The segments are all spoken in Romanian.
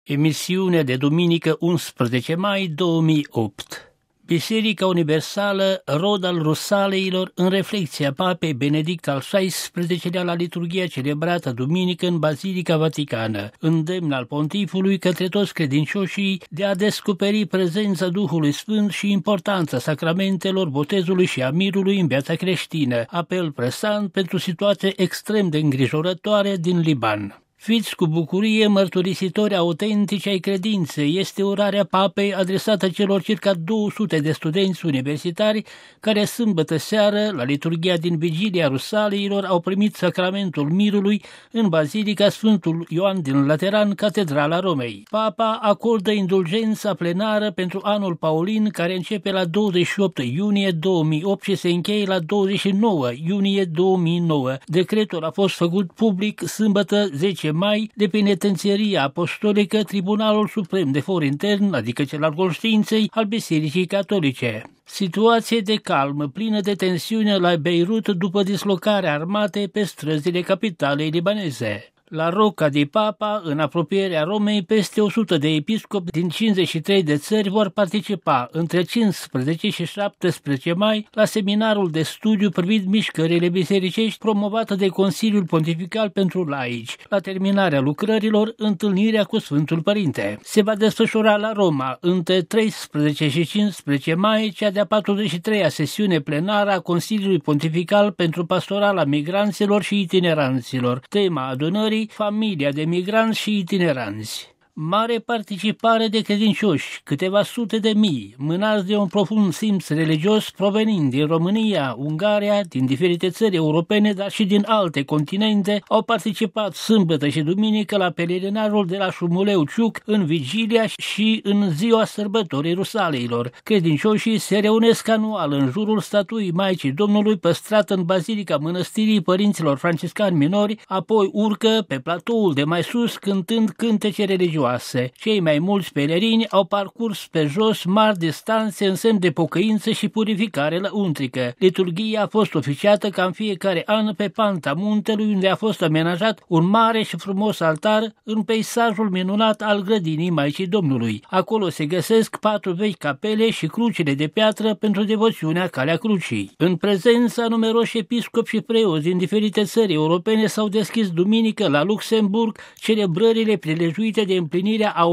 Emisiune de duminică 11 mai 2008. Biserica Universală, rod al Rusaleilor, în reflecția Papei Benedict al XVI-lea la liturghia celebrată duminică în Bazilica Vaticană, îndemn al pontifului către toți credincioșii de a descoperi prezența Duhului Sfânt și importanța sacramentelor botezului și a mirului în viața creștină, apel presant pentru situație extrem de îngrijorătoare din Liban. Fiți cu bucurie mărturisitori autentici ai credinței, este urarea Papei adresată celor circa 200 de studenți universitari care sâmbătă seară, la liturghia din Vigilia Rusaleilor, au primit sacramentul mirului în Bazilica Sfântul Ioan din Lateran, Catedrala Romei. Papa acordă indulgența plenară pentru anul paulin, care începe la 28 iunie 2008 și se încheie la 29 iunie 2009. Decretul a fost făcut public sâmbătă 10 mai de Penitențieria Apostolică, Tribunalul Suprem de For Intern, adică cel al conștiinței, al Bisericii Catolice. Situație de calm, plină de tensiune la Beirut după dislocarea armatei pe străzile capitalei libaneze. La Rocca di Papa, în apropierea Romei, peste 100 de episcopi din 53 de țări vor participa între 15 și 17 mai la seminarul de studiu privind mișcările bisericești promovată de Consiliul Pontifical pentru Laici. La terminarea lucrărilor, întâlnirea cu Sfântul Părinte. Se va desfășura la Roma între 13 și 15 mai cea de-a 43-a sesiune plenară a Consiliului Pontifical pentru Pastorala Migranților și Itineranților. Tema adunării: familia de migranți și itineranți. Mare participare de credincioși, câteva sute de mii, mânați de un profund simț religios provenind din România, Ungaria, din diferite țări europene, dar și din alte continente, au participat sâmbătă și duminică la pelerinajul de la Șumuleu Ciuc, în vigilia și în ziua sărbătorii Rusaleilor. Credincioșii se reunesc anual în jurul statuii Maicii Domnului păstrată în Bazilica Mănăstirii Părinților Franciscani Minori, apoi urcă pe platoul de mai sus cântând cântece religioase. Cei mai mulți pelerini au parcurs pe jos mari distanțe în semn de pocăință și purificare lăuntrică. Liturghia a fost oficiată ca în fiecare an pe panta muntelui, unde a fost amenajat un mare și frumos altar în peisajul minunat al grădinii Maicii Domnului. Acolo se găsesc 4 vechi capele și crucile de piatră pentru devoțiunea Calea Crucii. În prezența numeroși episcopi și preoți din diferite țări europene s-au deschis duminică la Luxemburg celebrările prelejuite de împlinirea a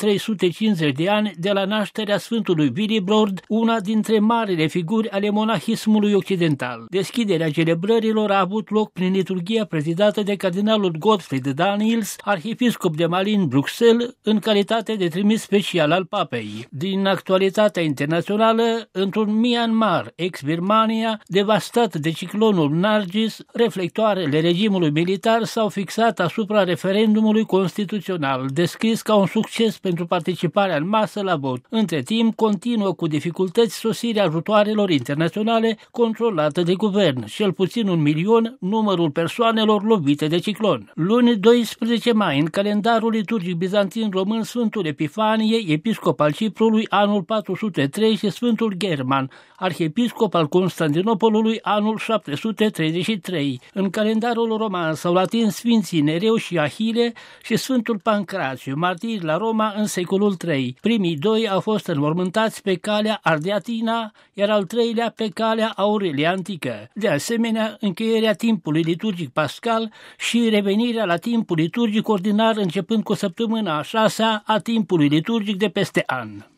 1350 de ani de la nașterea Sfântului Willibrord, una dintre marile figuri ale monahismului occidental. Deschiderea celebrărilor a avut loc prin liturghia prezidată de cardinalul Gottfried Daniels, arhiepiscop de Malines, Bruxelles, în calitate de trimis special al Papei. Din actualitatea internațională, într-un Myanmar, ex-Birmania, devastat de ciclonul Nargis, reflectoarele regimului militar s-au fixat asupra referendumului constituțional, descris ca un succes pentru participarea în masă la vot. Între timp, continuă cu dificultăți sosirea ajutoarelor internaționale controlată de guvern, cel puțin 1 milion numărul persoanelor lovite de ciclon. Luni 12 mai, în calendarul liturgic bizantin român, Sfântul Epifanie, episcop al Ciprului, anul 403 și Sfântul German, arhiepiscop al Constantinopolului, anul 733. În calendarul roman s-au atins Sfinții Nereu și Ahile și Sfântul Pancrațiu, martiri la Roma în secolul III. Primii doi au fost înmormântați pe calea Ardeatina, iar al treilea pe calea Aurelia Antică. De asemenea, încheierea timpului liturgic pascal și revenirea la timpul liturgic ordinar începând cu săptămâna a 6-a a timpului liturgic de peste an.